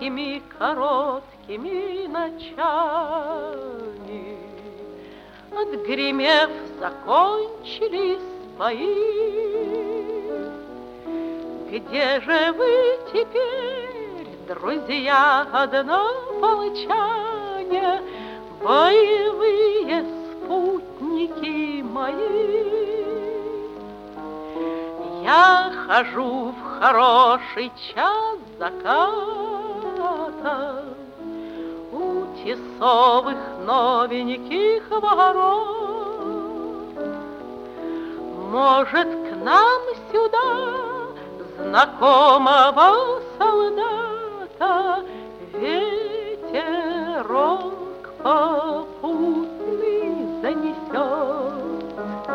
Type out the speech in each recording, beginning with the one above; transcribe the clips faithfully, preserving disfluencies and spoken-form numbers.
майскими короткими ночами. Отгремев, закончились бои. Где же вы теперь, друзья однополчане, боевые спутники мои? Я хожу в хороший час заката у тесовых новеньких ворот. Может, к нам сюда знакомого солдата ветерок попутный занесет?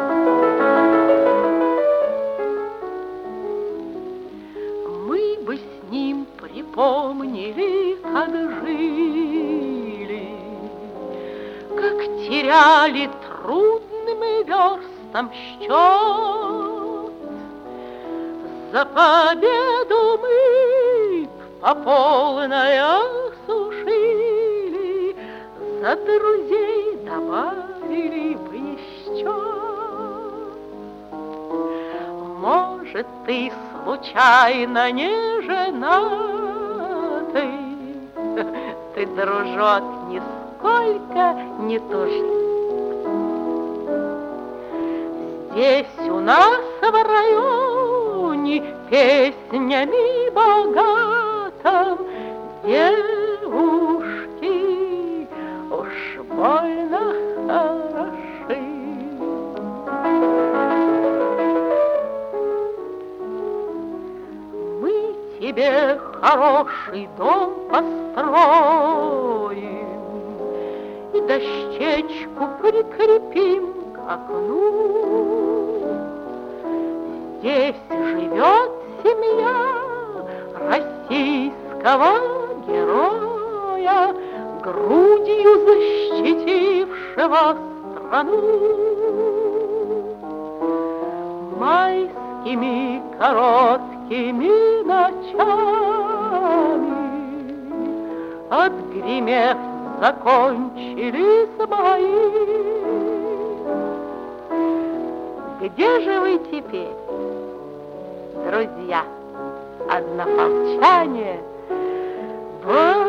Мы бы с ним припомнили, как жили, как теряли трудным верстам счет. За победу мы по полной осушили, за друзей добавили бы еще. Может, ты случайно не женатый? Ты, дружок, нисколько не тужи. Здесь у нас в районе песнями богатым девушки уж больно хороши. Мы тебе хороший дом построим и дощечку прикрепим к окну. Здесь живет семья российского героя, грудью защитившего страну. Майскими короткими ночами, отгремев, закончились бои. Где же вы теперь, друзья, однополчане?